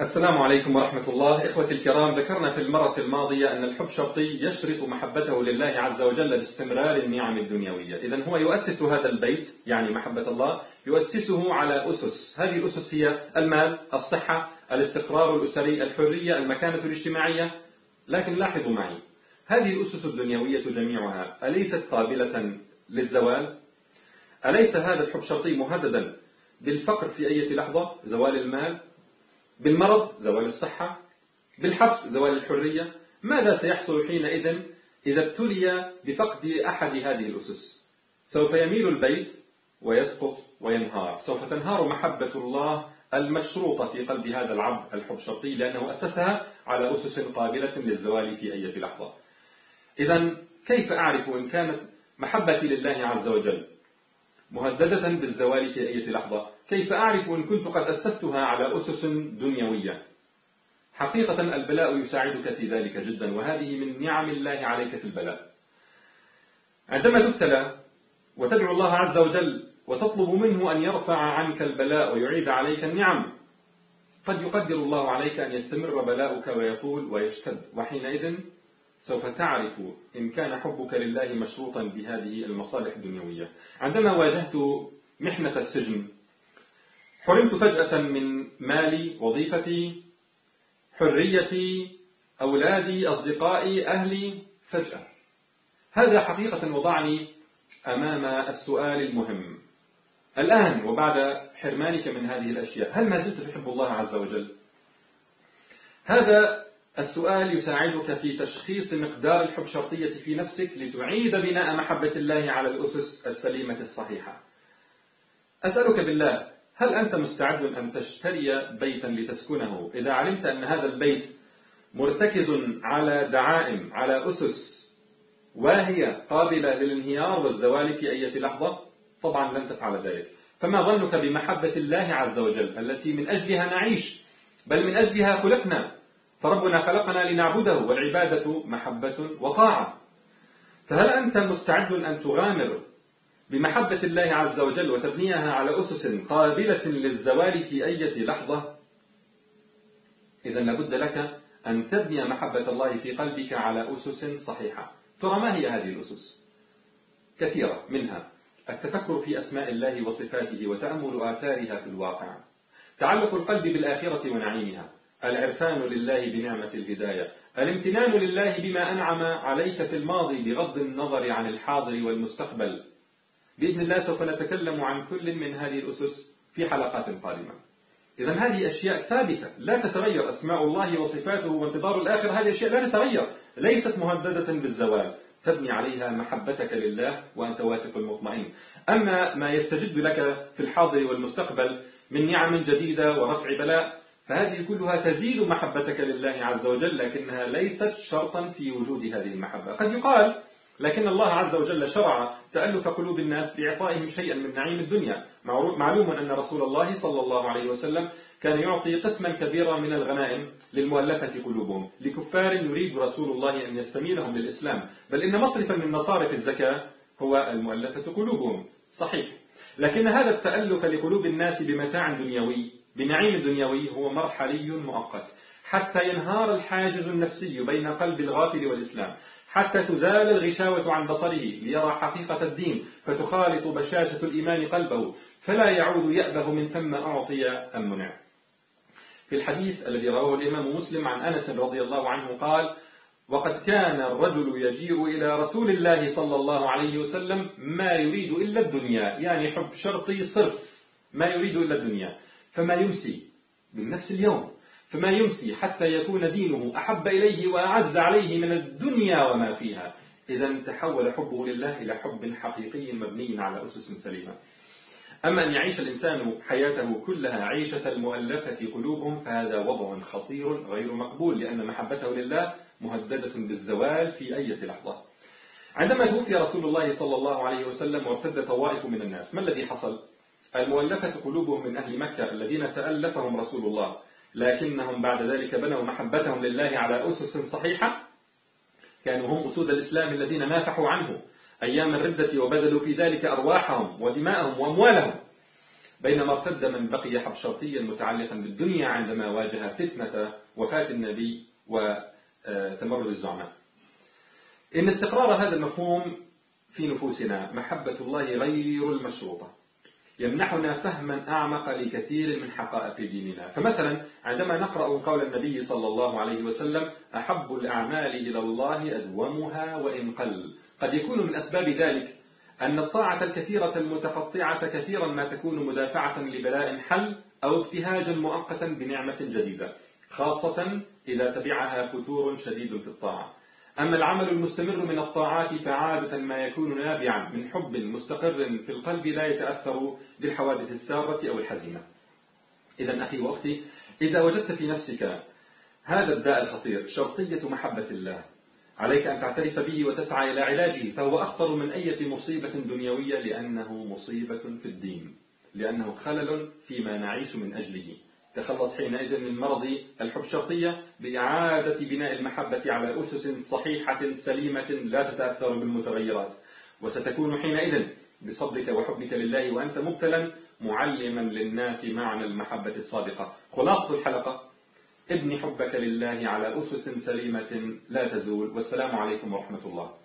السلام عليكم ورحمة الله. إخوتي الكرام، ذكرنا في المرة الماضية أن الحب شرطي يشرط محبته لله عز وجل باستمرار النعم الدنيوية. إذن هو يؤسس هذا البيت، يعني محبة الله، يؤسسه على أسس. هذه الأسس هي المال، الصحة، الاستقرار الأسري، الحرية، المكانة الاجتماعية. لكن لاحظوا معي، هذه الأسس الدنيوية جميعها أليست قابلة للزوال؟ أليس هذا الحب شرطي مهددا بالفقر في أي لحظة، زوال المال، بالمرض، زوال الصحة، بالحبس، زوال الحرية؟ ماذا سيحصل حينئذ إذا ابتلي بفقد أحد هذه الأسس؟ سوف يميل البيت ويسقط وينهار، سوف تنهار محبة الله المشروطة في قلب هذا العبد الحب شرطي، لأنه أسسها على أسس قابلة للزوال في أي لحظة. إذن كيف أعرف إن كانت محبتي لله عز وجل مهددة بالزوال في أي لحظة؟ كيف أعرف إن كنت قد أسستها على أسس دنيوية؟ حقيقة البلاء يساعدك في ذلك جدا، وهذه من نعم الله عليك في البلاء. عندما تبتلى وتدعو الله عز وجل وتطلب منه أن يرفع عنك البلاء ويعيد عليك النعم، قد يقدر الله عليك أن يستمر بلاؤك ويطول ويشتد، وحينئذ سوف تعرف إن كان حبك لله مشروطا بهذه المصالح الدنيوية. عندما واجهت محنة السجن، حرمت فجأة من مالي، وظيفتي، حريتي، أولادي، أصدقائي، أهلي، فجأة. هذا حقيقة وضعني أمام السؤال المهم: الآن وبعد حرمانك من هذه الأشياء، هل ما زلت تحب الله عز وجل؟ هذا السؤال يساعدك في تشخيص مقدار الحب شرطية في نفسك لتعيد بناء محبة الله على الأسس السليمة الصحيحة. أسألك بالله، هل أنت مستعد أن تشتري بيتا لتسكنه إذا علمت أن هذا البيت مرتكز على دعائم، على أسس واهية قابلة للانهيار والزوال في أي لحظة؟ طبعا لن تفعل ذلك. فما ظنك بمحبة الله عز وجل التي من أجلها نعيش، بل من أجلها خلقنا، فربنا خلقنا لنعبده، والعبادة محبة وطاعة. فهل أنت مستعد أن تغامر بمحبة الله عز وجل وتبنيها على أسس قابلة للزوال في أي لحظة؟ إذن لابد لك أن تبني محبة الله في قلبك على أسس صحيحة. ترى ما هي هذه الأسس؟ كثيرة، منها التفكر في أسماء الله وصفاته وتأمل آثارها في الواقع، تعلق القلب بالآخرة ونعيمها، العرفان لله بنعمة الهداية، الامتنان لله بما أنعم عليك في الماضي بغض النظر عن الحاضر والمستقبل. بإذن الله سوف نتكلم عن كل من هذه الأسس في حلقات قادمة. إذن هذه أشياء ثابتة لا تتغير، أسماء الله وصفاته وانتظار الآخر، هذه أشياء لا تتغير، ليست مهددة بالزوال، تبني عليها محبتك لله وأنت واثق مطمئن. أما ما يستجد لك في الحاضر والمستقبل من نعم جديدة ورفع بلاء، فهذه كلها تزيد محبتك لله عز وجل، لكنها ليست شرطا في وجود هذه المحبة. قد يقال لكن الله عز وجل شرع تألف قلوب الناس بإعطائهم شيئا من نعيم الدنيا. معلوم أن رسول الله صلى الله عليه وسلم كان يعطي قسما كبيرا من الغنائم للمؤلفة قلوبهم، لكفار يريد رسول الله أن يستميلهم للإسلام، بل إن مصرفا من مصارف الزكاة هو المؤلفة قلوبهم، صحيح. لكن هذا التألف لقلوب الناس بمتاع دنيوي، بنعيم دنيوي، هو مرحلي مؤقت، حتى ينهار الحاجز النفسي بين قلب الغافل والإسلام، حتى تزال الغشاوة عن بصره ليرى حقيقة الدين، فتخالط بشاشة الإيمان قلبه، فلا يعود يأبه من ثم أعطي أم منع. في الحديث الذي رواه الإمام مسلم عن أنس رضي الله عنه قال: وقد كان الرجل يجيء إلى رسول الله صلى الله عليه وسلم ما يريد إلا الدنيا، يعني حب شرطي صرف، ما يريد إلا الدنيا، فما يمسي من نفس اليوم، فما يمسي حتى يكون دينه أحب إليه وأعز عليه من الدنيا وما فيها. إذن تحول حبه لله إلى حب حقيقي مبني على أسس سليمة. أما أن يعيش الإنسان حياته كلها عيشة المؤلفة قلوبهم، فهذا وضع خطير غير مقبول، لأن محبته لله مهددة بالزوال في أي لحظة. عندما توفي رسول الله صلى الله عليه وسلم وارتد طوائف من الناس، ما الذي حصل؟ المؤلفة قلوبهم من أهل مكة الذين تألفهم رسول الله، لكنهم بعد ذلك بنوا محبتهم لله على أسس صحيحة، كانوا هم أسود الإسلام الذين نافحوا عنه أيام الردة وبذلوا في ذلك أرواحهم ودماءهم وأموالهم. بينما ارتد من بقي حبشرطيا متعلقا بالدنيا عندما واجه فتنة وفاة النبي وتمرد الزعماء. إن استقرار هذا المفهوم في نفوسنا محبة الله غير المشروطة يمنحنا فهما أعمق لكثير من حقائق ديننا. فمثلا عندما نقرأ قول النبي صلى الله عليه وسلم: أحب الأعمال إلى الله أدومها وإن قل، قد يكون من أسباب ذلك أن الطاعة الكثيرة المتقطعة كثيرا ما تكون مدافعة لبلاء حل أو ابتهاجا مؤقتا بنعمة جديدة، خاصة إذا تبعها فتور شديد في الطاعة. أما العمل المستمر من الطاعات فعادة ما يكون نابعا من حب مستقر في القلب لا يتأثر بالحوادث السارة أو الحزينة. إذا أخي وأختي، إذا وجدت في نفسك هذا الداء الخطير، شرطية محبة الله، عليك أن تعترف به وتسعى إلى علاجه، فهو أخطر من أي مصيبة دنيوية، لأنه مصيبة في الدين، لأنه خلل فيما نعيش من أجله. تخلص حينئذ من مرض الحب الشرطية بإعادة بناء المحبة على أسس صحيحة سليمة لا تتأثر بالمتغيرات، وستكون حينئذ بصبرك وحبك لله وأنت مبتلا معلما للناس معنى المحبة الصادقة. خلاصة الحلقة: ابني حبك لله على أسس سليمة لا تزول. والسلام عليكم ورحمة الله.